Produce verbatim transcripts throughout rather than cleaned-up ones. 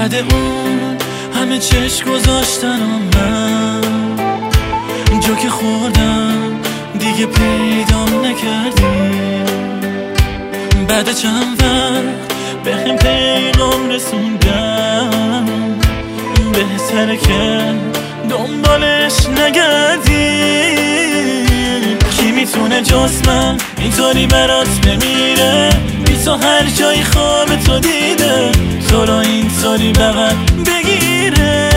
بعد اون همه چشم گذاشتن و من جا که خوردم دیگه پیدام نکردی. بعد چند وقت به هم پیغام رسوندم بهتره که دنبالش نگردی. کی میتونه جز من اینطوری برات بمیره؟ بی تو هر جای خواب تو دیده تو رو اینطوری بغل بگیره.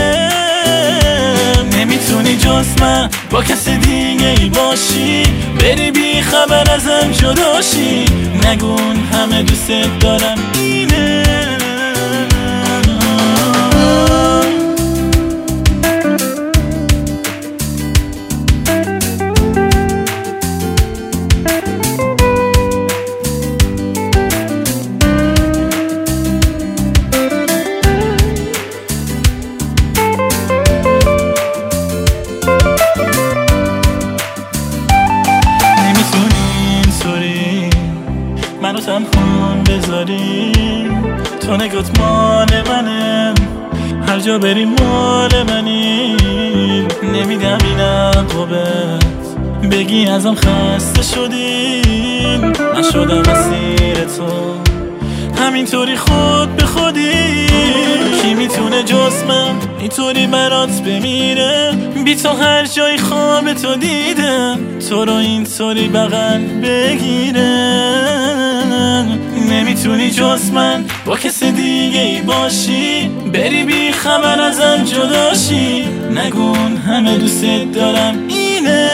نمیتونی جز من با کس دیگه ای باشی، بری بی خبر ازم جداشی. نگون همه دوست دارم اینه. منو تنها بذاری، تو نگات مال منه، هر جا بری مال منی. نمیدم این عقابت بگی ازم خسته شدی، من شدم اسیر تو همینطوری خود به خودی. کی میتونه جز من اینطوری برات بمیره؟ بی تو هر جای خواب تو دیدم تو رو اینطوری بغل بگیره. نمیتونی جز من با کس دیگه ای باشی، بری بی خبر ازم جداشی. نگون همه دوست دارم اینه.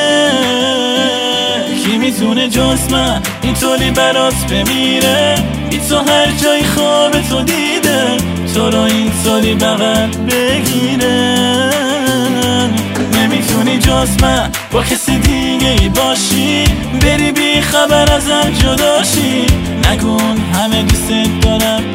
کی میتونه جز من اینطوری برات بمیره؟ بی تو هر جای خواب تو دیده تو رو اینطوری بغل بگیره. نمیتونی جز من با کس دیگه ای باشی، بری بی خبر ازم جداشی. نگون همه دوست دارم